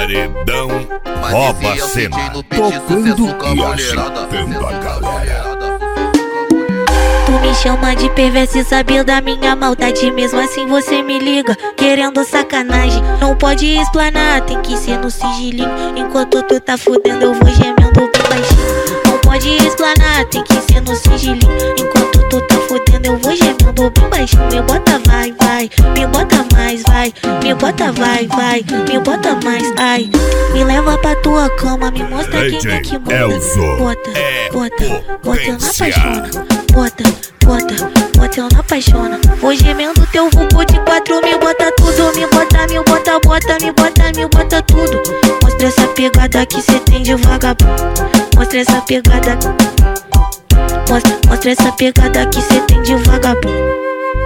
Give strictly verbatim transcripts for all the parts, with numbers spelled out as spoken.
Paredão rouba a cena, tocando e agitando a galera. Tu me chama de perverso e sabe da minha maldade. Mesmo assim você me liga, querendo sacanagem. Não pode explanar, tem que ser no sigilinho. Enquanto tu tá fudendo eu vou gemendo bem baixinho. Não pode explanar, tem que ser no sigilinho. Enquanto tu tá fudendo eu vou gemendo bem baixinho. Me bota vai, vai, me bota mais, vai. Me bota vai, vai, me bota mais, ai. Me leva pra tua cama, me mostra D quem J é que bota. Elzo Bota, é bota, bota, eu não potência. apaixona. Bota, bota, bota, eu não apaixona. Vou gemendo teu vulgo de quatro, me bota tudo. Me bota, me bota, bota, me bota, me bota tudo. Mostra essa pegada que cê tem de vagabundo. Mostra essa pegada. Mostra, mostra essa pegada que cê tem de vagabundo.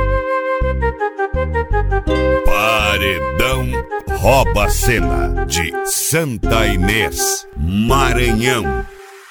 Paredão rouba a cena de Santa Inês, Maranhão.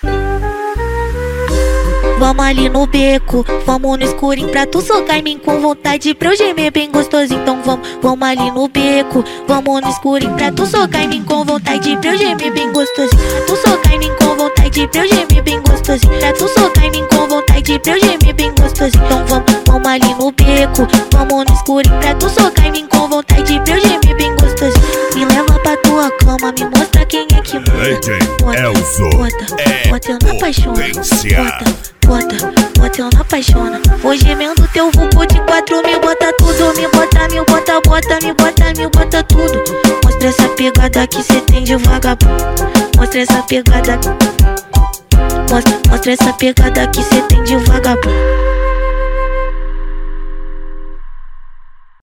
Vamos ali no beco, vamos no escurinho pra tu socar em mim com vontade pra eu gemer bem gostoso. Então vamos, vamos ali no beco, vamos no escurinho pra tu socar em mim com vontade pra eu gemer bem gostoso. Pra tu socar em mim com vontade pra eu gemer bem gostoso. Pra tu socar em mim com vontade pra eu gemer bem gostoso. Então vamos, vamos ali no beco, vamos no escurinho pra tu socar em mim com vontade pra eu gemer bem gostoso. Me leva pra tua cama, me mostra quem é que manda. D J Elzo Bota, é bota, eu não apaixona. potência. Bota, bota, bota, eu não apaixona. Vou gemendo teu vulgo de quatro, me bota tudo. Me bota, me bota, bota, me bota, me bota tudo. Mostra essa pegada que cê tem de vagabundo. Mostra essa pegada. Mostra, mostra essa pegada que cê tem de vagabundo.